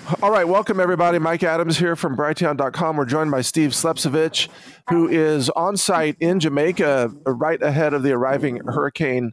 All right, welcome everybody. Mike Adams here from Brighteon.com. We're joined by Steve Slepcevich, who is on site in Jamaica right ahead of the arriving hurricane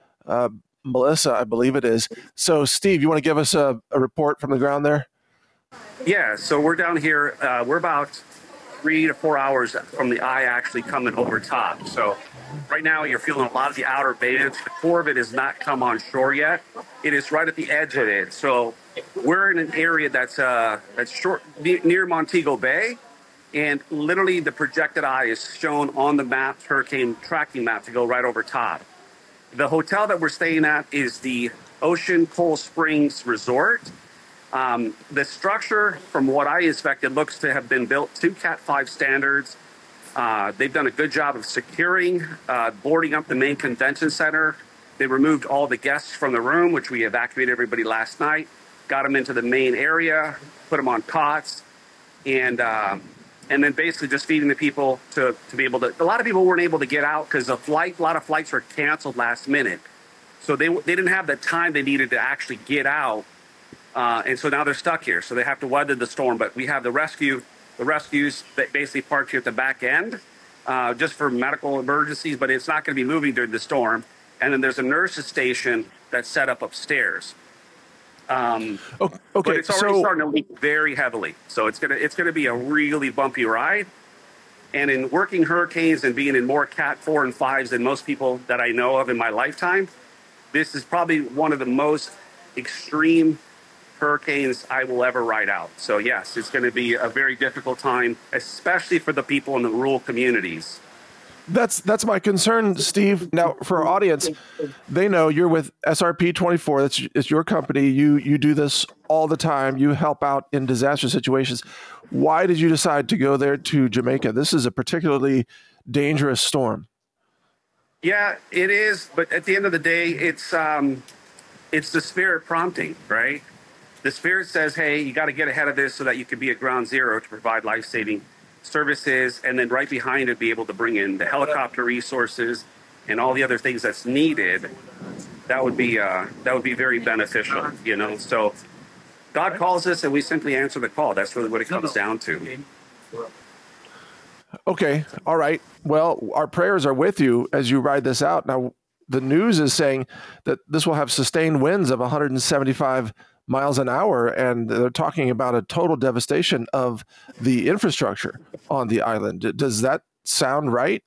Melissa, I believe it is. So, Steve, you want to give us a report from the ground there? Yeah, so we're down here. We're about 3 to 4 hours from the eye actually coming over top. So right now you're feeling a lot of the outer bands. The core of it has not come on shore yet. It is right at the edge of it. So we're in an area that's short near Montego Bay, and literally the projected eye is shown on the map, hurricane tracking map, to go right over top. The hotel that we're staying at is the Ocean Cold Springs Resort. The structure, from what I inspected, looks to have been built to Cat 5 standards. They've done a good job of securing, boarding up the main convention center. They removed all the guests from the room, which we evacuated everybody last night, got them into the main area, put them on cots, and then basically just feeding the people to be able to. A lot of people weren't able to get out because a lot of flights were canceled last minute. So they didn't have the time they needed to actually get out. And so now they're stuck here. So they have to weather the storm. But we have the rescues basically parked here at the back end just for medical emergencies, but it's not going to be moving during the storm. And then there's a nurse's station that's set up upstairs. Okay, but it's already starting to leak very heavily. So it's gonna be a really bumpy ride. And in working hurricanes and being in more Cat 4 and 5s than most people that I know of in my lifetime, this is probably one of the most extreme hurricanes I will ever ride out. So yes, it's going to be a very difficult time, especially for the people in the rural communities. That's my concern, Steve. Now, for our audience, they know you're with SRP 24. It's your company. You do this all the time. You help out in disaster situations. Why did you decide to go there to Jamaica? This is a particularly dangerous storm. Yeah, it is. But at the end of the day, it's the spirit prompting, right? The spirit says, hey, you got to get ahead of this so that you can be at ground zero to provide life-saving services, and then right behind it be able to bring in the helicopter resources and all the other things that's needed. That would be very beneficial, So God calls us and we simply answer the call. That's really what it comes down to. Okay, all right. Well, our prayers are with you as you ride this out. Now, the news is saying that this will have sustained winds of 175 miles an hour, and they're talking about a total devastation of the infrastructure on the island. Does that sound right?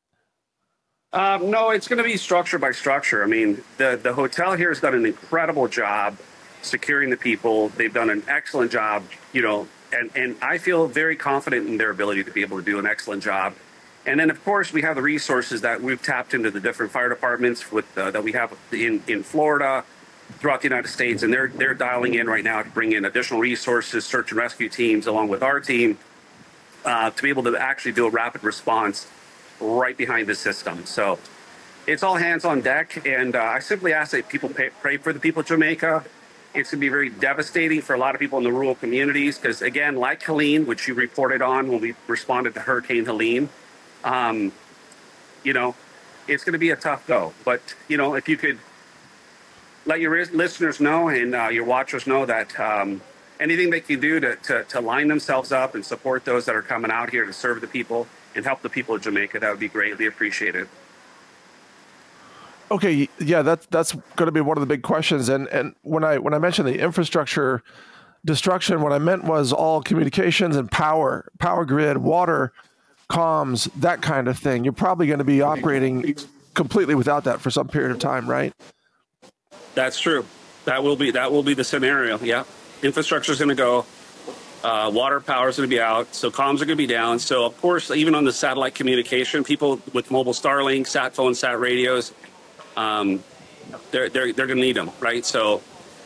No, it's going to be structure by structure. I mean, the hotel here has done an incredible job securing the people. They've done an excellent job, and I feel very confident in their ability to be able to do an excellent job. And then, of course, we have the resources that we've tapped into the different fire departments that we have in Florida, throughout the United States, and they're dialing in right now to bring in additional resources, search and rescue teams, along with our team, to be able to actually do a rapid response right behind the system. So it's all hands on deck, and I simply ask that people pray for the people of Jamaica. It's going to be very devastating for a lot of people in the rural communities because, again, like Helene, which you reported on when we responded to Hurricane Helene, it's going to be a tough go. But, if you could let your listeners know and your watchers know that anything they can do to line themselves up and support those that are coming out here to serve the people and help the people of Jamaica, that would be greatly appreciated. Okay, yeah, that's going to be one of the big questions. And when I mentioned the infrastructure destruction, what I meant was all communications and power grid, water, comms, that kind of thing. You're probably going to be operating completely without that for some period of time, right? That's true. That will be the scenario. Yeah, infrastructure is going to go. Water power is going to be out. So comms are going to be down. So of course, even on the satellite communication, people with mobile Starlink, sat phones, sat radios, they're going to need them, right? So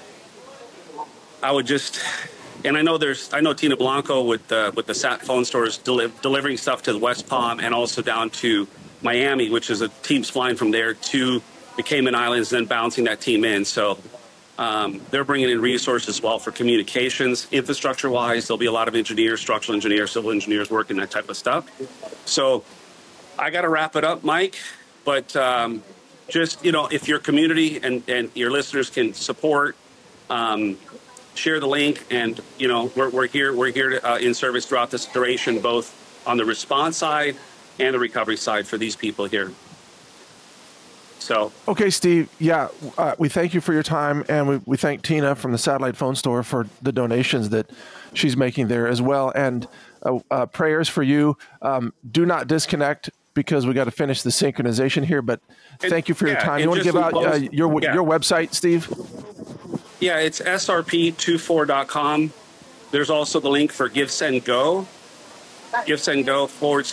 I would just, and I know Tina Blanco with the sat phone stores delivering stuff to the West Palm and also down to Miami, which is a team's flying from there to the Cayman Islands, then bouncing that team in. So they're bringing in resources as well for communications, infrastructure-wise. There'll be a lot of engineers, structural engineers, civil engineers working that type of stuff. So I got to wrap it up, Mike. But just, if your community and your listeners can support, share the link, and we're here to, in service throughout this duration, both on the response side and the recovery side for these people here. So okay, Steve. Yeah, we thank you for your time, and we thank Tina from the Satellite Phone Store for the donations that she's making there as well, and prayers for you. Do not disconnect because we got to finish the synchronization here. But thank you for your time. You want to give out your website, Steve? Yeah, it's srp24.com. There's also the link for GiveSendGo. GiveSendGo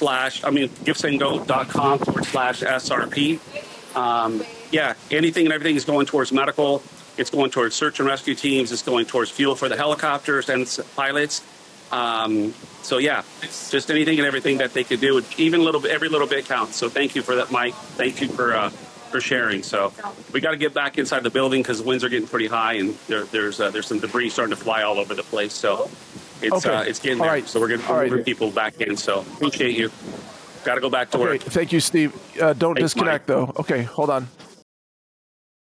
GiveSendGo.com/SRP. Anything and everything is going towards medical. It's going towards search and rescue teams. It's going towards fuel for the helicopters and pilots. It's just anything and everything that they could do. Even every little bit counts. So thank you for that, Mike. Thank you for sharing. So we got to get back inside the building because the winds are getting pretty high, and there's some debris starting to fly all over the place. So it's getting there. Right. So we're going to move people back in. So appreciate you. Got to go back to work. Thank you, Steve. Don't disconnect, though. Okay, hold on.